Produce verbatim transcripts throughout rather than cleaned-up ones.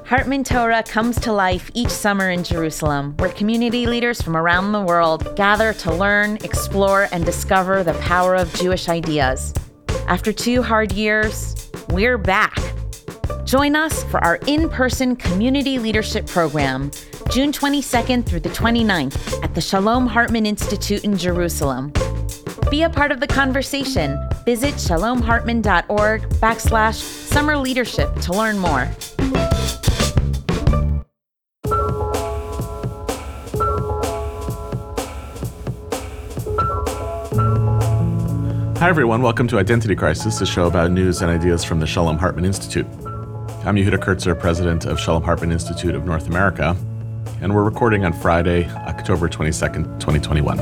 Hartman Torah comes to life each summer in Jerusalem, where community leaders from around the world gather to learn, explore, and discover the power of Jewish ideas. After two hard years, we're back. Join us for our in-person community leadership program, June twenty-second through the twenty-ninth at the Shalom Hartman Institute in Jerusalem. Be a part of the conversation. Visit shalomhartman.org backslash summer leadership to learn more. Hi, everyone. Welcome to Identity Crisis, a show about news and ideas from the Shalom Hartman Institute. I'm Yehuda Kurtzer, president of Shalom Hartman Institute of North America, and we're recording on Friday, October twenty-second, twenty twenty-one.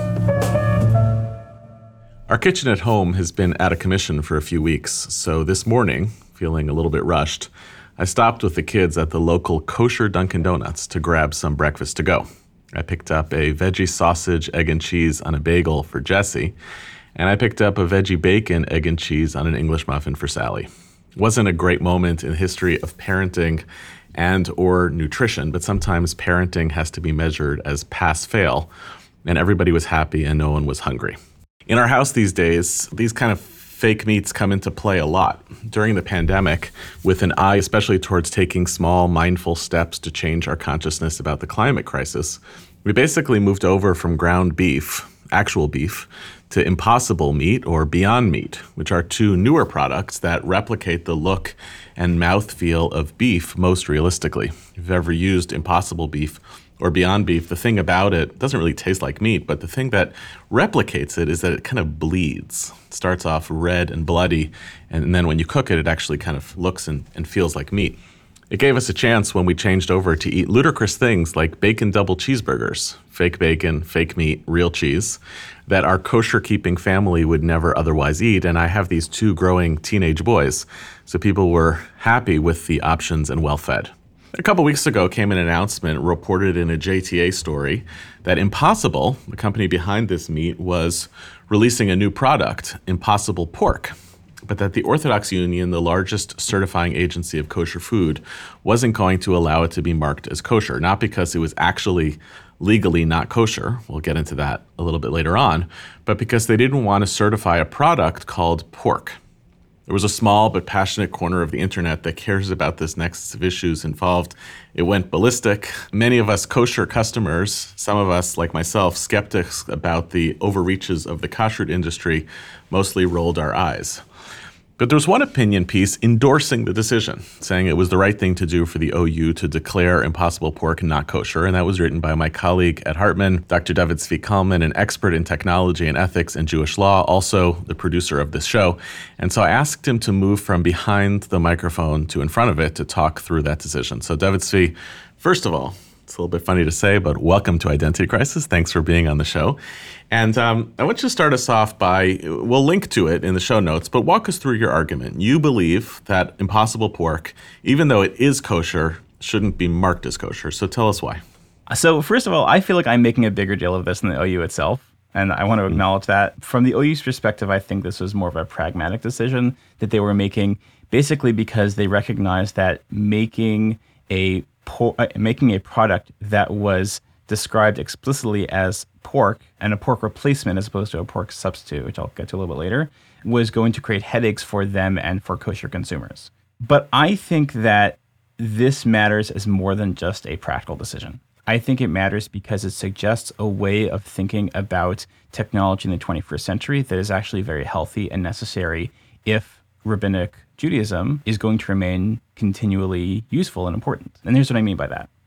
Our kitchen at home has been out of commission for a few weeks, so this morning, feeling a little bit rushed, I stopped with the kids at the local kosher Dunkin' Donuts to grab some breakfast to go. I picked up a veggie sausage, egg and cheese on a bagel for Jesse, and I picked up a veggie bacon, egg and cheese on an English muffin for Sally. It wasn't a great moment in the history of parenting and or nutrition, but sometimes parenting has to be measured as pass-fail, and everybody was happy and no one was hungry. In our house these days, these kind of fake meats come into play a lot. During the pandemic, with an eye especially towards taking small, mindful steps to change our consciousness about the climate crisis, we basically moved over from ground beef, actual beef, to Impossible Meat or Beyond Meat, which are two newer products that replicate the look and mouthfeel of beef most realistically. If you've ever used Impossible Beef or Beyond Beef, the thing about it doesn't really taste like meat, but the thing that replicates it is that it kind of bleeds. It starts off red and bloody, and then when you cook it, it actually kind of looks and, and feels like meat. It gave us a chance when we changed over to eat ludicrous things like bacon double cheeseburgers, fake bacon, fake meat, real cheese, that our kosher-keeping family would never otherwise eat. And I have these two growing teenage boys, so people were happy with the options and well-fed. A couple weeks ago came an announcement reported in a J T A story that Impossible, the company behind this meat, was releasing a new product, Impossible Pork, but that the Orthodox Union, the largest certifying agency of kosher food, wasn't going to allow it to be marked as kosher, not because it was actually legally not kosher, we'll get into that a little bit later on, but because they didn't want to certify a product called pork. There was a small but passionate corner of the internet that cares about this nexus of issues involved. It went ballistic. Many of us kosher customers, some of us, like myself, skeptics about the overreaches of the kashrut industry, mostly rolled our eyes. But there was one opinion piece endorsing the decision, saying it was the right thing to do for the O U to declare Impossible Pork not kosher, and that was written by my colleague at Hartman, Doctor David Zvi Kalman, an expert in technology and ethics and Jewish law, also the producer of this show. And so I asked him to move from behind the microphone to in front of it to talk through that decision. So David Zvi, first of all, it's a little bit funny to say, but welcome to Identity Crisis. Thanks for being on the show. And um, I want you to start us off by, we'll link to it in the show notes, but walk us through your argument. You believe that Impossible Pork, even though it is kosher, shouldn't be marked as kosher. So tell us why. So first of all, I feel like I'm making a bigger deal of this than the O U itself. And I want to acknowledge that. From the O U's perspective, I think this was more of a pragmatic decision that they were making, basically because they recognized that making a por- making a product that was described explicitly as pork and a pork replacement as opposed to a pork substitute, which I'll get to a little bit later, was going to create headaches for them and for kosher consumers. But I think that this matters as more than just a practical decision. I think it matters because it suggests a way of thinking about technology in the twenty-first century that is actually very healthy and necessary if rabbinic Judaism is going to remain continually useful and important. And here's what I mean by that.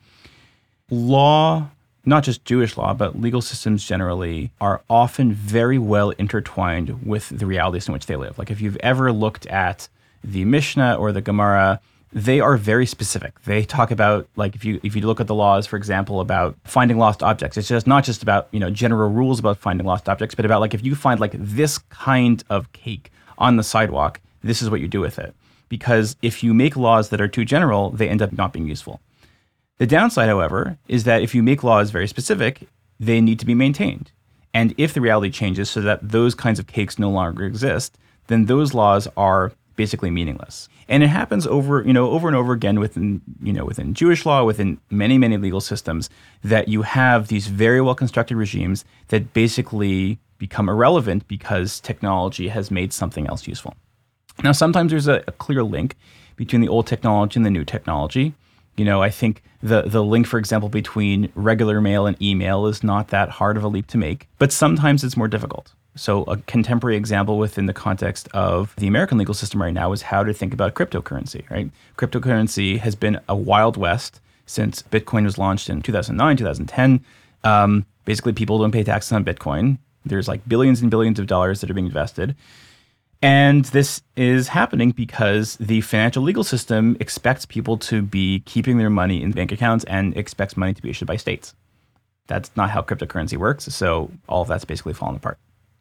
Law, not just Jewish law, but legal systems generally, are often very well intertwined with the realities in which they live. Like if you've ever looked at the Mishnah or the Gemara, they are very specific. They talk about, like if you if you look at the laws, for example, about finding lost objects, it's just not just about, you know, general rules about finding lost objects, but about like if you find like this kind of cake on the sidewalk, this is what you do with it. Because if you make laws that are too general, they end up not being useful. The downside, however, is that if you make laws very specific, they need to be maintained. And if the reality changes so that those kinds of cakes no longer exist, then those laws are basically meaningless. And it happens over, you know, over and over again within, you know, within Jewish law, within many, many legal systems, that you have these very well-constructed regimes that basically become irrelevant because technology has made something else useful. Now, sometimes there's a, a clear link between the old technology and the new technology. You know, I think the the link, for example, between regular mail and email is not that hard of a leap to make, but sometimes it's more difficult. So a contemporary example within the context of the American legal system right now is how to think about cryptocurrency, right? Cryptocurrency has been a wild west since Bitcoin was launched in two thousand nine, two thousand ten. Um, basically, people don't pay taxes on Bitcoin. There's like billions and billions of dollars that are being invested. And this is happening because the financial legal system expects people to be keeping their money in bank accounts and expects money to be issued by states. That's not how cryptocurrency works. So all of that's basically fallen apart.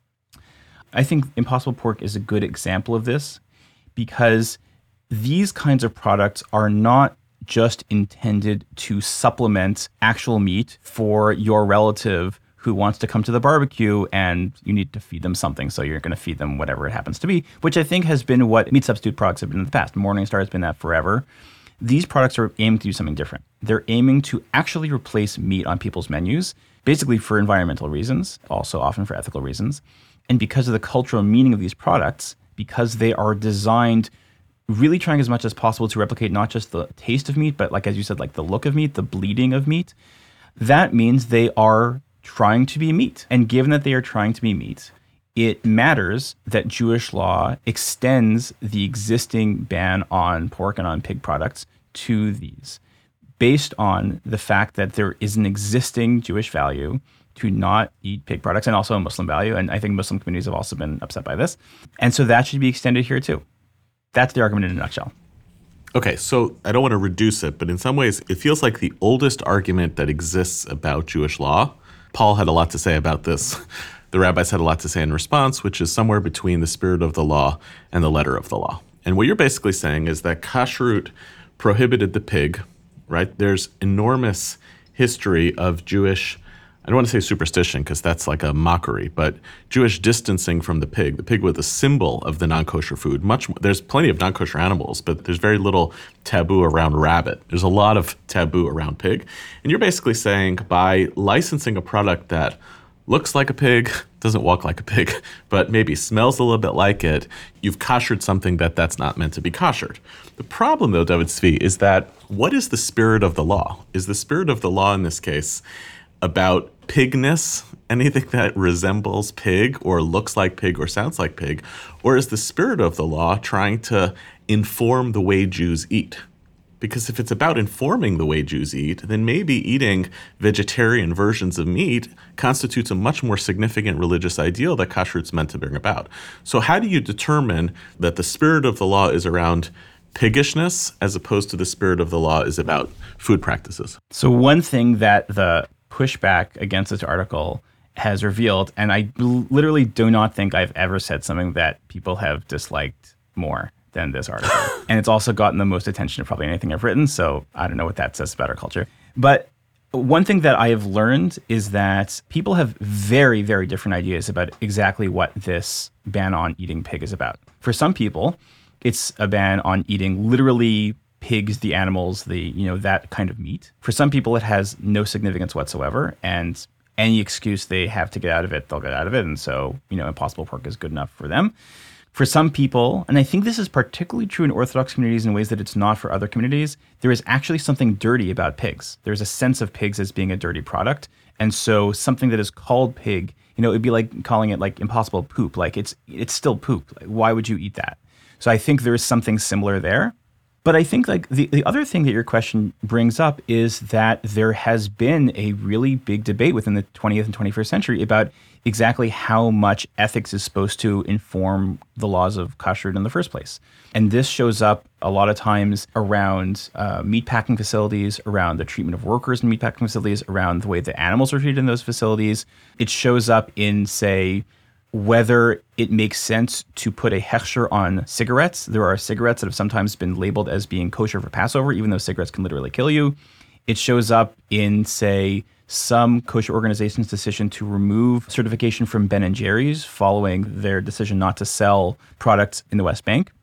I think Impossible Pork is a good example of this because these kinds of products are not just intended to supplement actual meat for your relative who wants to come to the barbecue and you need to feed them something. So you're going to feed them whatever it happens to be, which I think has been what meat substitute products have been in the past. Morningstar has been that forever. These products are aiming to do something different. They're aiming to actually replace meat on people's menus, basically for environmental reasons, also often for ethical reasons. And because of the cultural meaning of these products, because they are designed really trying as much as possible to replicate not just the taste of meat, but like, as you said, like the look of meat, the bleeding of meat, that means they are trying to be meat. And given that they are trying to be meat, it matters that Jewish law extends the existing ban on pork and on pig products to these, based on the fact that there is an existing Jewish value to not eat pig products and also a Muslim value. And I think Muslim communities have also been upset by this. And so that should be extended here too. That's the argument in a nutshell. Okay, so I don't want to reduce it, but in some ways it feels like the oldest argument that exists about Jewish law. Paul had a lot to say about this. The rabbis had a lot to say in response, which is somewhere between the spirit of the law and the letter of the law. And what you're basically saying is that kashrut prohibited the pig, right? There's enormous history of Jewish, I don't want to say superstition because that's like a mockery, but Jewish distancing from the pig. The pig was a symbol of the non-kosher food. Much there's plenty of non-kosher animals, but there's very little taboo around rabbit. There's a lot of taboo around pig. And you're basically saying by licensing a product that looks like a pig, doesn't walk like a pig, but maybe smells a little bit like it, you've koshered something that that's not meant to be koshered. The problem, though, David Tzvi, is that what is the spirit of the law? Is the spirit of the law in this case about pigness, anything that resembles pig or looks like pig or sounds like pig? Or is the spirit of the law trying to inform the way Jews eat? Because if it's about informing the way Jews eat, then maybe eating vegetarian versions of meat constitutes a much more significant religious ideal that kashrut's meant to bring about. So how do you determine that the spirit of the law is around piggishness as opposed to the spirit of the law is about food practices? So one thing that the pushback against this article has revealed, and I literally do not think I've ever said something that people have disliked more than this article. And it's also gotten the most attention of probably anything I've written, so I don't know what that says about our culture. But one thing that I have learned is that people have very, very different ideas about exactly what this ban on eating pig is about. For some people, it's a ban on eating literally pigs, the animals, the, you know, that kind of meat. For some people, it has no significance whatsoever, and any excuse they have to get out of it, they'll get out of it. And so, you know, Impossible Pork is good enough for them. For some people, and I think this is particularly true in Orthodox communities in ways that it's not for other communities, there is actually something dirty about pigs. There's a sense of pigs as being a dirty product. And so something that is called pig, you know, it'd be like calling it like impossible poop. Like it's it's still poop. Like, why would you eat that? So I think there is something similar there. But I think like the, the other thing that your question brings up is that there has been a really big debate within the twentieth and twenty-first century about exactly how much ethics is supposed to inform the laws of kashrut in the first place. And this shows up a lot of times around uh, meatpacking facilities, around the treatment of workers in meatpacking facilities, around the way the animals are treated in those facilities. It shows up in, say, whether it makes sense to put a hechsher on cigarettes. There are cigarettes that have sometimes been labeled as being kosher for Passover, even though cigarettes can literally kill you. It shows up in, say, some kosher organizations' decision to remove certification from Ben and Jerry's following their decision not to sell products in the West Bank.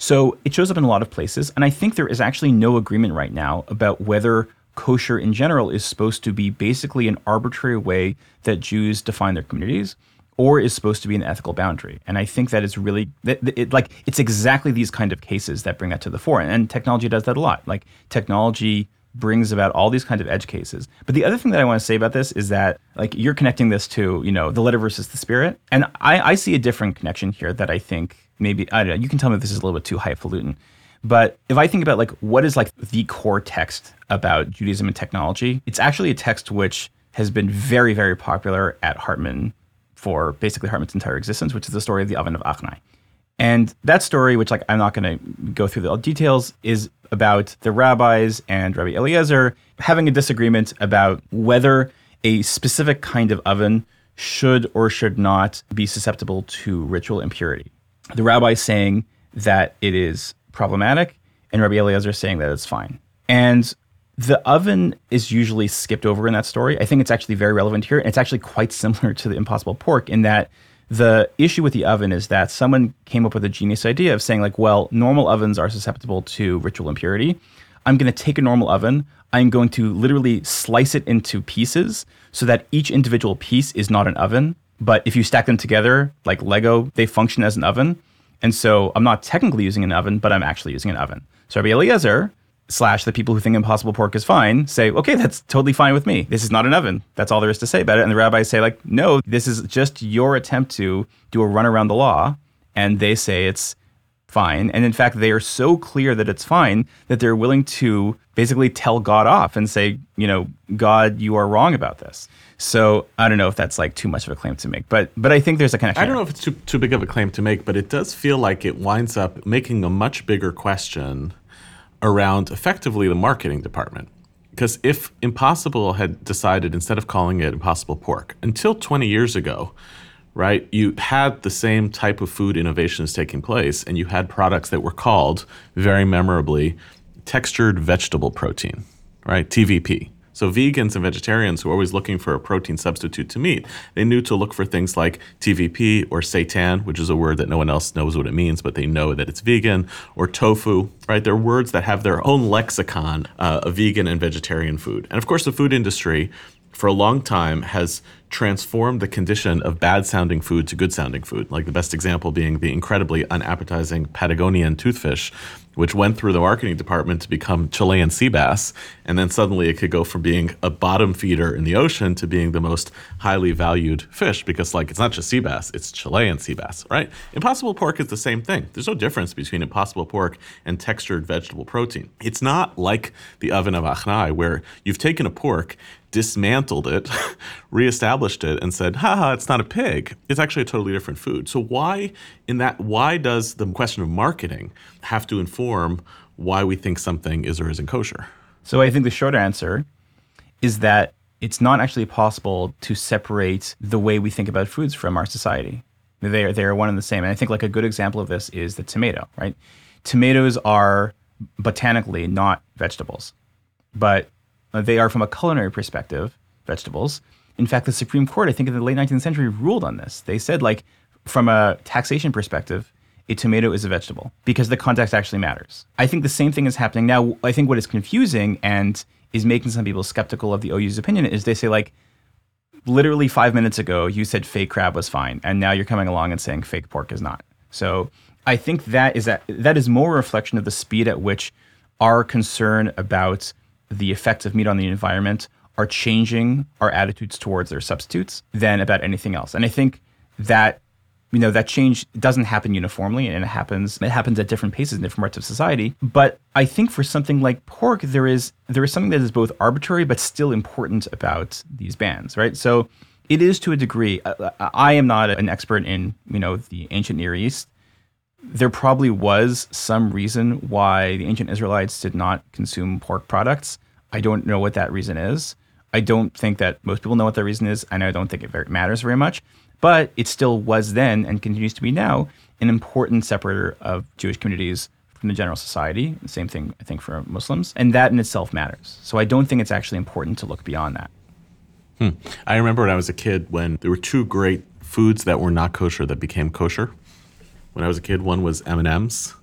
So it shows up in a lot of places. And I think there is actually no agreement right now about whether kosher in general is supposed to be basically an arbitrary way that Jews define their communities, or is supposed to be an ethical boundary. And I think that is really, that it, like, it's exactly these kind of cases that bring that to the fore. And technology does that a lot. Like, technology brings about all these kinds of edge cases. But the other thing that I want to say about this is that, like, you're connecting this to, you know, the letter versus the spirit. And I, I see a different connection here that I think maybe, I don't know, you can tell me if this is a little bit too highfalutin. But if I think about, like, what is, like, the core text about Judaism and technology, it's actually a text which has been very, very popular at Hartman for basically Hartman's entire existence, which is the story of the oven of Achnai. And that story, which, like, I'm not going to go through the details, is about the rabbis and Rabbi Eliezer having a disagreement about whether a specific kind of oven should or should not be susceptible to ritual impurity. The rabbi saying that it is problematic, and Rabbi Eliezer saying that it's fine. And the oven is usually skipped over in that story. I think it's actually very relevant here. And it's actually quite similar to the Impossible Pork in that the issue with the oven is that someone came up with a genius idea of saying, like, well, normal ovens are susceptible to ritual impurity. I'm going to take a normal oven. I'm going to literally slice it into pieces so that each individual piece is not an oven. But if you stack them together, like Lego, they function as an oven. And so I'm not technically using an oven, but I'm actually using an oven. So Rabbi Eliezer slash the people who think Impossible Pork is fine say, okay, that's totally fine with me. This is not an oven. That's all there is to say about it. And the rabbis say, like, no, this is just your attempt to do a run around the law. And they say it's fine. And in fact, they are so clear that it's fine that they're willing to basically tell God off and say, you know, God, you are wrong about this. So I don't know if that's, like, too much of a claim to make, but but I think there's a connection. I don't here. know if it's too too big of a claim to make, but it does feel like it winds up making a much bigger question around effectively the marketing department. Because if Impossible had decided, instead of calling it Impossible Pork, until twenty years ago, right, you had the same type of food innovations taking place, and you had products that were called, very memorably, textured vegetable protein, right, T V P. So vegans and vegetarians who are always looking for a protein substitute to meat, they knew to look for things like T V P or seitan, which is a word that no one else knows what it means, but they know that it's vegan, or tofu, right? They're words that have their own lexicon uh, of vegan and vegetarian food. And of course, the food industry for a long time has transformed the condition of bad-sounding food to good-sounding food, like the best example being the incredibly unappetizing Patagonian toothfish, which went through the marketing department to become Chilean sea bass, and then suddenly it could go from being a bottom feeder in the ocean to being the most highly valued fish, because, like, it's not just sea bass, it's Chilean sea bass, right? Impossible Pork is the same thing. There's no difference between Impossible Pork and textured vegetable protein. It's not like the oven of Achnai, where you've taken a pork, dismantled it, reestablished it, and said, haha, it's not a pig. It's actually a totally different food. So why, in that, why does the question of marketing have to inform why we think something is or isn't kosher? So I think the short answer is that it's not actually possible to separate the way we think about foods from our society. They are, they are one and the same. And I think, like, a good example of this is the tomato, right? Tomatoes are botanically not vegetables, but they are, from a culinary perspective, vegetables. In fact, the Supreme Court, I think in the late nineteenth century, ruled on this. They said, like, from a taxation perspective, a tomato is a vegetable because the context actually matters. I think the same thing is happening now. I think what is confusing and is making some people skeptical of the O U's opinion is they say, like, literally five minutes ago, you said fake crab was fine, and now you're coming along and saying fake pork is not. So I think that is that that is more a reflection of the speed at which our concern about the effects of meat on the environment are changing our attitudes towards their substitutes than about anything else. And I think that, you know, that change doesn't happen uniformly, and it happens it happens at different paces in different parts of society. But I think for something like pork, there is there is something that is both arbitrary but still important about these bans, right? So it is, to a degree. I am not an expert in, you know, the ancient Near East. There probably was some reason why the ancient Israelites did not consume pork products. I don't know what that reason is. I don't think that most people know what that reason is, and I don't think it very, matters very much. But it still was then, and continues to be now, an important separator of Jewish communities from the general society. The same thing, I think, for Muslims. And that in itself matters. So I don't think it's actually important to look beyond that. Hmm. I remember when I was a kid when there were two great foods that were not kosher that became kosher. When I was a kid, one was M and M's,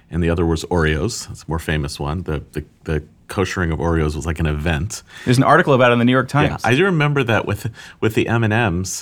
and the other was Oreos. That's a more famous one. The, the, the koshering of Oreos was like an event. There's an article about it in the New York Times. Yeah, I do remember that with with the M and M's,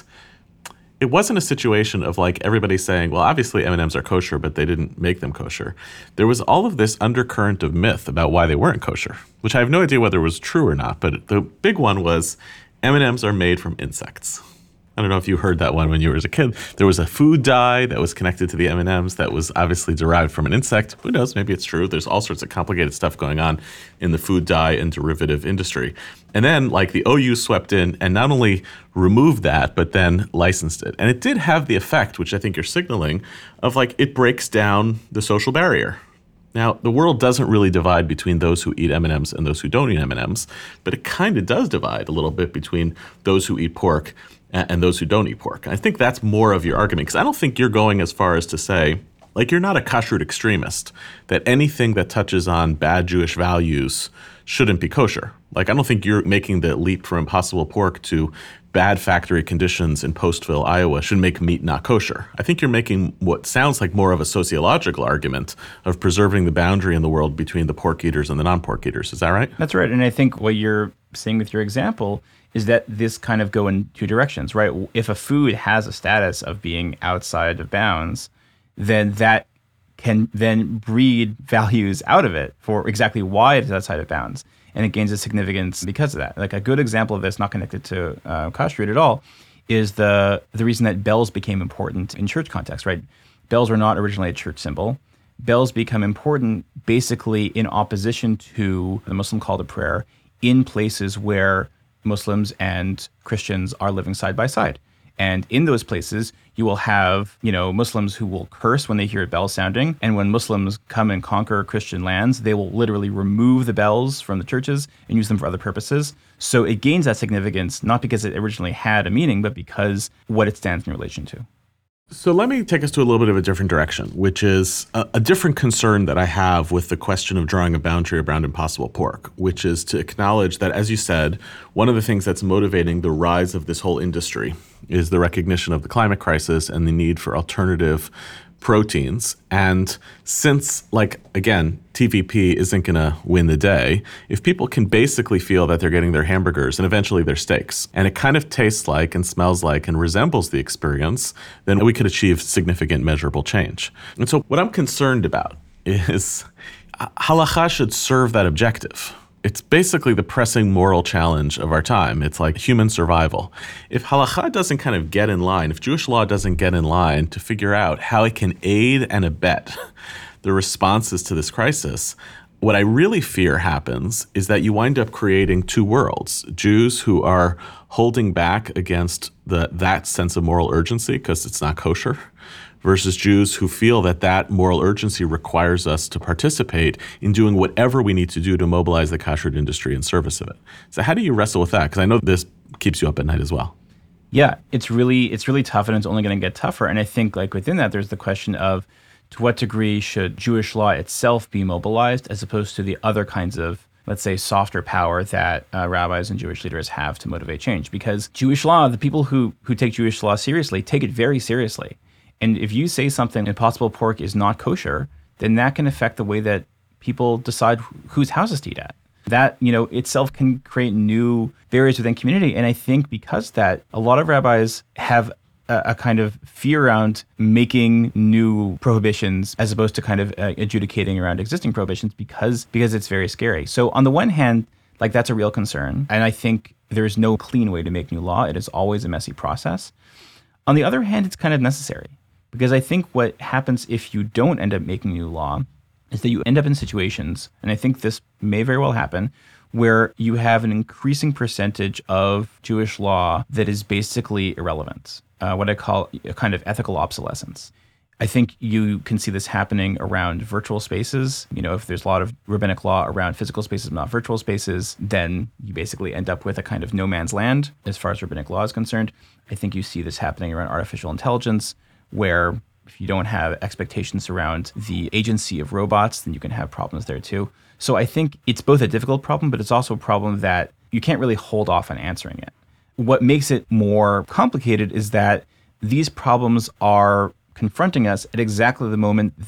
it wasn't a situation of like everybody saying, well, obviously M and M's are kosher, but they didn't make them kosher. There was all of this undercurrent of myth about why they weren't kosher, which I have no idea whether it was true or not. But the big one was M and M's are made from insects. I don't know if you heard that one when you were as a kid. There was a food dye that was connected to the M and M's that was obviously derived from an insect. Who knows? Maybe it's true. There's all sorts of complicated stuff going on in the food dye and derivative industry. And then, like, the O U swept in and not only removed that, but then licensed it. And it did have the effect, which I think you're signaling, of like it breaks down the social barrier. Now, the world doesn't really divide between those who eat M and M's and those who don't eat M and M's, but it kind of does divide a little bit between those who eat pork and those who don't eat pork. I think that's more of your argument, because I don't think you're going as far as to say, like, you're not a kashrut extremist, that anything that touches on bad Jewish values shouldn't be kosher. Like, I don't think you're making the leap from Impossible Pork to bad factory conditions in Postville, Iowa should make meat not kosher. I think you're making what sounds like more of a sociological argument of preserving the boundary in the world between the pork eaters and the non-pork eaters. Is that right? That's right. And I think what you're saying with your example is that this kind of go in two directions, right? If a food has a status of being outside of bounds, then that can then breed values out of it for exactly why it is outside of bounds. And it gains a significance because of that. Like a good example of this, not connected to uh, kashrut at all, is the the reason that bells became important in church context, right? Bells were not originally a church symbol. Bells become important basically in opposition to the Muslim call to prayer in places where Muslims and Christians are living side by side. And in those places, you will have, you know, Muslims who will curse when they hear bells sounding. And when Muslims come and conquer Christian lands, they will literally remove the bells from the churches and use them for other purposes. So it gains that significance, not because it originally had a meaning, but because what it stands in relation to. So let me take us to a little bit of a different direction, which is a, a different concern that I have with the question of drawing a boundary around Impossible Pork, which is to acknowledge that, as you said, one of the things that's motivating the rise of this whole industry is the recognition of the climate crisis and the need for alternative proteins. And since, like, again, T V P isn't going to win the day, if people can basically feel that they're getting their hamburgers and eventually their steaks, and it kind of tastes like and smells like and resembles the experience, then we could achieve significant measurable change. And so what I'm concerned about is halakha should serve that objective. It's basically the pressing moral challenge of our time. It's like human survival. If halakha doesn't kind of get in line, if Jewish law doesn't get in line to figure out how it can aid and abet the responses to this crisis, what I really fear happens is that you wind up creating two worlds. Jews who are holding back against the that sense of moral urgency because it's not kosher, versus Jews who feel that that moral urgency requires us to participate in doing whatever we need to do to mobilize the kashrut industry in service of it. So how do you wrestle with that? Because I know this keeps you up at night as well. Yeah, it's really it's really tough, and it's only going to get tougher. And I think, like, within that, there's the question of to what degree should Jewish law itself be mobilized as opposed to the other kinds of, let's say, softer power that uh, rabbis and Jewish leaders have to motivate change. Because Jewish law, the people who who take Jewish law seriously take it very seriously. And if you say something, Impossible Pork is not kosher, then that can affect the way that people decide whose houses to eat at. That, you know, itself can create new barriers within community. And I think because that, a lot of rabbis have a, a kind of fear around making new prohibitions as opposed to kind of uh, adjudicating around existing prohibitions because because it's very scary. So on the one hand, like, that's a real concern. And I think there's no clean way to make new law. It is always a messy process. On the other hand, it's kind of necessary. Because I think what happens if you don't end up making new law is that you end up in situations, and I think this may very well happen, where you have an increasing percentage of Jewish law that is basically irrelevant, uh, what I call a kind of ethical obsolescence. I think you can see this happening around virtual spaces. You know, if there's a lot of rabbinic law around physical spaces, not virtual spaces, then you basically end up with a kind of no man's land as far as rabbinic law is concerned. I think you see this happening around artificial intelligence, where if you don't have expectations around the agency of robots, then you can have problems there too. So I think it's both a difficult problem, but it's also a problem that you can't really hold off on answering it. What makes it more complicated is that these problems are confronting us at exactly the moment that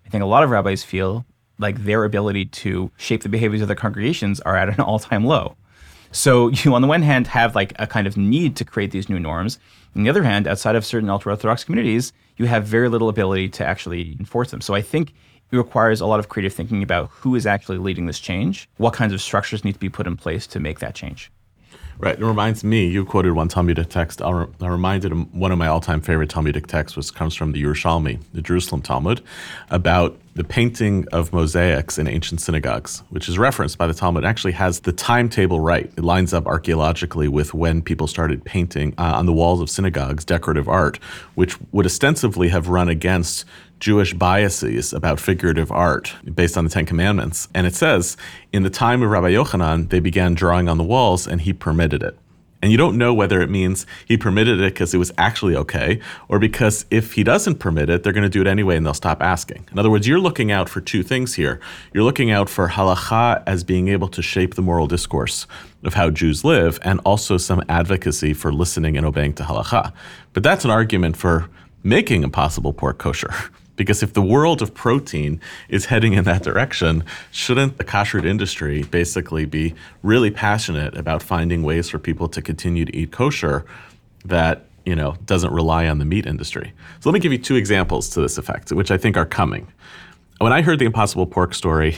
I think a lot of rabbis feel like their ability to shape the behaviors of their congregations are at an all-time low. So you, on the one hand, have like a kind of need to create these new norms. On the other hand, outside of certain ultra-Orthodox communities, you have very little ability to actually enforce them. So I think it requires a lot of creative thinking about who is actually leading this change, what kinds of structures need to be put in place to make that change. Right. It reminds me, you quoted one Talmudic text. I reminded him, one of my all-time favorite Talmudic texts was comes from the Yerushalmi, the Jerusalem Talmud, about the painting of mosaics in ancient synagogues, which is referenced by the Talmud. It actually has the timetable right. It lines up archaeologically with when people started painting uh, on the walls of synagogues decorative art, which would ostensibly have run against Jewish biases about figurative art based on the Ten Commandments. And it says, in the time of Rabbi Yochanan, they began drawing on the walls and he permitted it. And you don't know whether it means he permitted it because it was actually okay, or because if he doesn't permit it, they're going to do it anyway and they'll stop asking. In other words, you're looking out for two things here. You're looking out for halakha as being able to shape the moral discourse of how Jews live, and also some advocacy for listening and obeying to halakha. But that's an argument for making Impossible Pork kosher. Because if the world of protein is heading in that direction, shouldn't the kashrut industry basically be really passionate about finding ways for people to continue to eat kosher that, you know, doesn't rely on the meat industry? So let me give you two examples to this effect, which I think are coming. When I heard the Impossible Pork story,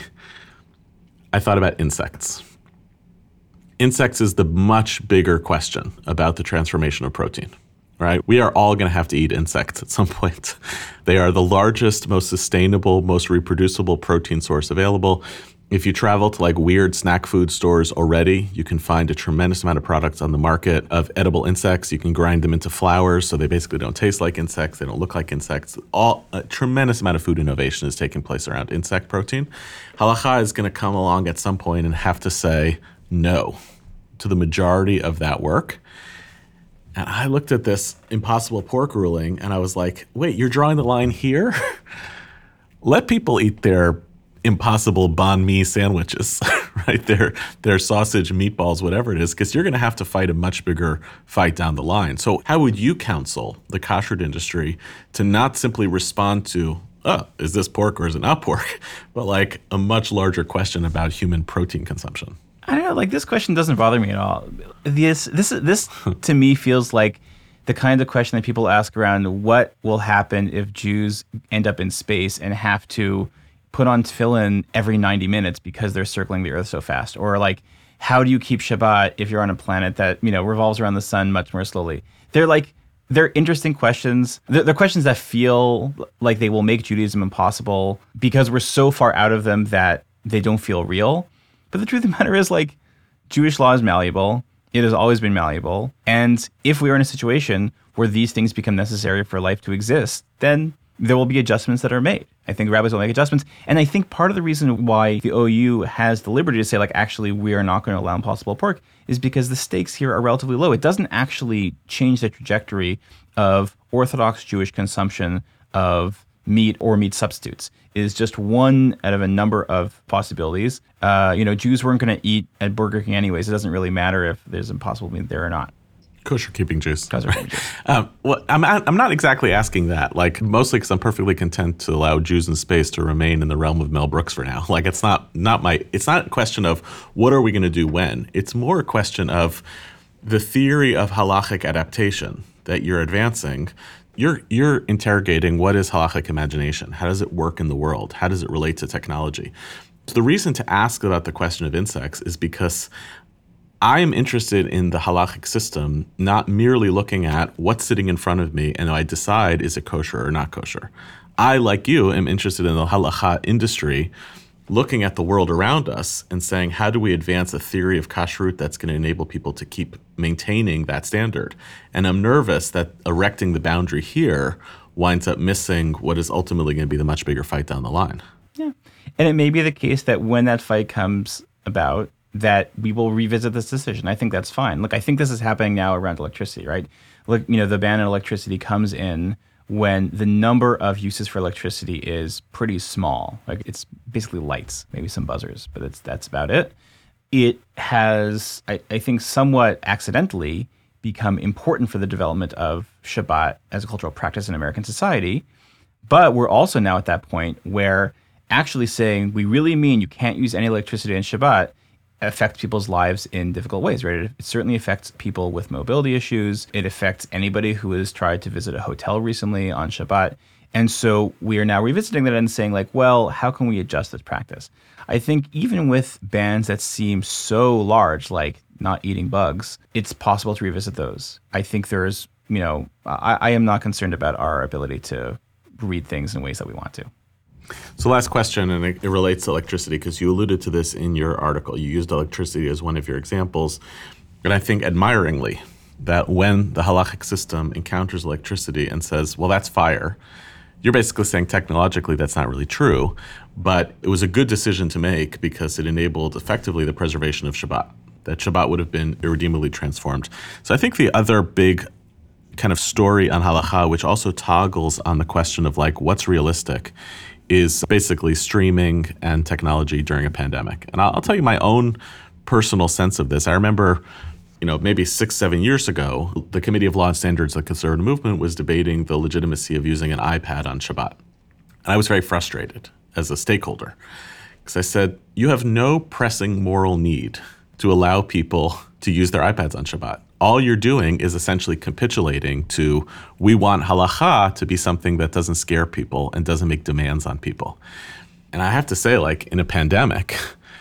I thought about insects. Insects is the much bigger question about the transformation of protein. Right? We are all going to have to eat insects at some point. They are the largest, most sustainable, most reproducible protein source available. If you travel to like weird snack food stores already, you can find a tremendous amount of products on the market of edible insects. You can grind them into flours, so they basically don't taste like insects. They don't look like insects. All a tremendous amount of food innovation is taking place around insect protein. Halakha is going to come along at some point and have to say no to the majority of that work. And I looked at this Impossible Pork ruling and I was like, wait, you're drawing the line here? Let people eat their impossible banh mi sandwiches, right? Their, their sausage, meatballs, whatever it is, because you're going to have to fight a much bigger fight down the line. So how would you counsel the kashrut industry to not simply respond to, oh, is this pork or is it not pork? But like a much larger question about human protein consumption? I don't know, like this question doesn't bother me at all. This, this, this to me feels like the kind of question that people ask around what will happen if Jews end up in space and have to put on tefillin every ninety minutes because they're circling the earth so fast. Or like, how do you keep Shabbat if you're on a planet that, you know, revolves around the sun much more slowly? They're like, they're interesting questions. They're, they're questions that feel like they will make Judaism impossible because we're so far out of them that they don't feel real. But the truth of the matter is, like, Jewish law is malleable. It has always been malleable. And if we are in a situation where these things become necessary for life to exist, then there will be adjustments that are made. I think rabbis will make adjustments. And I think part of the reason why the O U has the liberty to say, like, actually, we are not going to allow Impossible Pork is because the stakes here are relatively low. It doesn't actually change the trajectory of Orthodox Jewish consumption of meat or meat substitutes. It is just one out of a number of possibilities. Uh, you know, Jews weren't going to eat at Burger King anyways. It doesn't really matter if there's impossible meat there or not. Kosher keeping Jews. Kosher keeping Jews. um, well, I'm I'm not exactly asking that. Like, mostly because I'm perfectly content to allow Jews in space to remain in the realm of Mel Brooks for now. Like, it's not not my. It's not a question of what are we going to do when. It's more a question of the theory of halachic adaptation that you're advancing. You're you're interrogating what is halachic imagination? How does it work in the world? How does it relate to technology? So the reason to ask about the question of insects is because I am interested in the halachic system, not merely looking at what's sitting in front of me and I decide is it kosher or not kosher. I, like you, am interested in the halakha industry, looking at the world around us and saying, how do we advance a theory of kashrut that's going to enable people to keep maintaining that standard? And I'm nervous that erecting the boundary here winds up missing what is ultimately going to be the much bigger fight down the line. Yeah. And it may be the case that when that fight comes about, that we will revisit this decision. I think that's fine. Look, I think this is happening now around electricity, right? Look, you know, the ban on electricity comes in when the number of uses for electricity is pretty small. Like, it's basically lights, maybe some buzzers, but it's that's about it. It has, I, I think, somewhat accidentally become important for the development of Shabbat as a cultural practice in American society. But we're also now at that point where actually saying we really mean you can't use any electricity on Shabbat affects people's lives in difficult ways, right? It, it certainly affects people with mobility issues. It affects anybody who has tried to visit a hotel recently on Shabbat. And so we are now revisiting that and saying like, well, how can we adjust this practice? I think even with bans that seem so large, like not eating bugs, it's possible to revisit those. I think there's, you know, I, I am not concerned about our ability to read things in ways that we want to. So last question, and it, it relates to electricity, because you alluded to this in your article. You used electricity as one of your examples. And I think admiringly that when the halachic system encounters electricity and says, well, that's fire, you're basically saying technologically that's not really true, but it was a good decision to make because it enabled effectively the preservation of Shabbat, that Shabbat would have been irredeemably transformed. So I think the other big kind of story on halacha, which also toggles on the question of like what's realistic, is basically streaming and technology during a pandemic. And I'll, I'll tell you my own personal sense of this. I remember, you know, maybe six, seven years ago, the Committee of Law and Standards of the Conservative Movement was debating the legitimacy of using an iPad on Shabbat. And I was very frustrated as a stakeholder because I said, you have no pressing moral need to allow people to use their iPads on Shabbat. All you're doing is essentially capitulating to, we want halacha to be something that doesn't scare people and doesn't make demands on people. And I have to say, like in a pandemic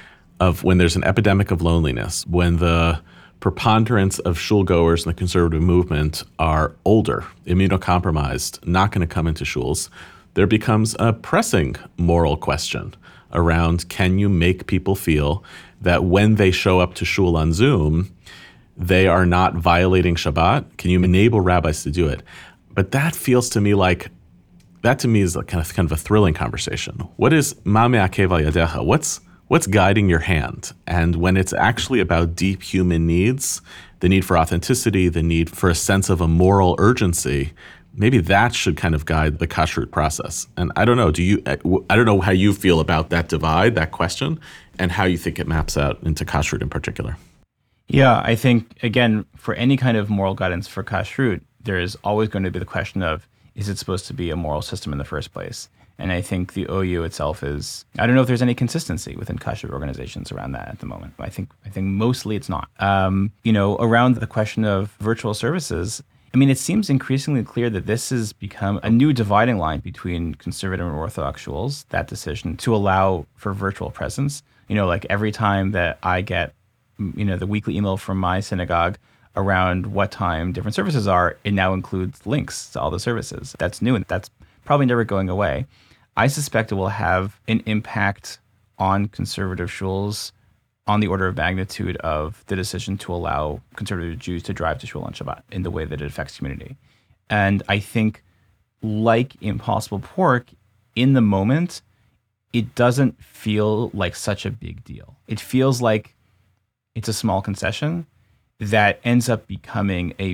of when there's an epidemic of loneliness, when the preponderance of shul goers in the conservative movement are older, immunocompromised, not going to come into shuls, there becomes a pressing moral question around, can you make people feel that when they show up to shul on Zoom, they are not violating Shabbat? Can you enable rabbis to do it? But that feels to me like, that to me is a kind of kind of a thrilling conversation. What is ma me'akev al yadecha? What's what's guiding your hand? And when it's actually about deep human needs, the need for authenticity, the need for a sense of a moral urgency, maybe that should kind of guide the kashrut process. And I don't know, do you? I don't know how you feel about that divide, that question, and how you think it maps out into kashrut in particular. Yeah, I think, again, for any kind of moral guidance for kashrut, there is always going to be the question of, is it supposed to be a moral system in the first place? And I think the O U itself is, I don't know if there's any consistency within kashrut organizations around that at the moment. I think I think mostly it's not. Um, you know, around the question of virtual services, I mean, it seems increasingly clear that this has become a new dividing line between conservative and Orthodox shuls, that decision to allow for virtual presence. You know, like every time that I get you know, the weekly email from my synagogue around what time different services are, it now includes links to all the services. That's new, and that's probably never going away. I suspect it will have an impact on conservative shuls on the order of magnitude of the decision to allow conservative Jews to drive to shul on Shabbat in the way that it affects community. And I think, like Impossible Pork, in the moment, it doesn't feel like such a big deal. It feels like it's a small concession that ends up becoming a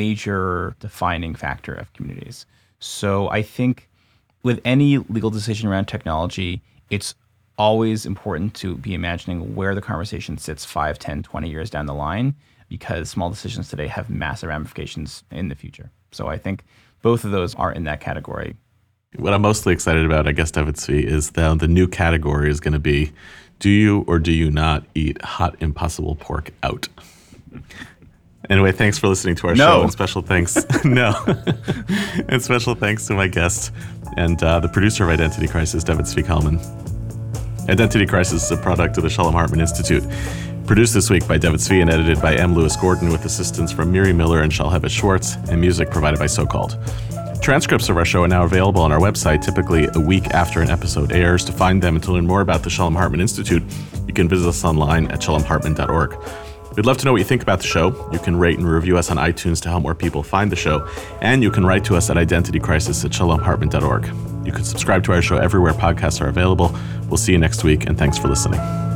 major defining factor of communities. So I think with any legal decision around technology, it's always important to be imagining where the conversation sits five, ten, twenty years down the line, because small decisions today have massive ramifications in the future. So I think both of those are in that category. What I'm mostly excited about, I guess, David Tzvi, is that the new category is going to be, do you or do you not eat hot Impossible Pork out? Anyway, thanks for listening to our no. show, and special thanks. no. and special thanks to my guest and uh, the producer of Identity Crisis, David Tzvi Kalman. Identity Crisis is a product of the Shalom Hartman Institute. Produced this week by David Tzvi and edited by M. Lewis Gordon with assistance from Miri Miller and Shalhevet Schwartz, and music provided by So-Called. Transcripts of our show are now available on our website, typically a week after an episode airs. To find them and to learn more about the Shalom Hartman Institute, you can visit us online at shalom hartman dot org. We'd love to know what you think about the show. You can rate and review us on iTunes to help more people find the show, and you can write to us at identitycrisis at shalom hartman dot org. You can subscribe to our show everywhere podcasts are available. We'll see you next week, and thanks for listening.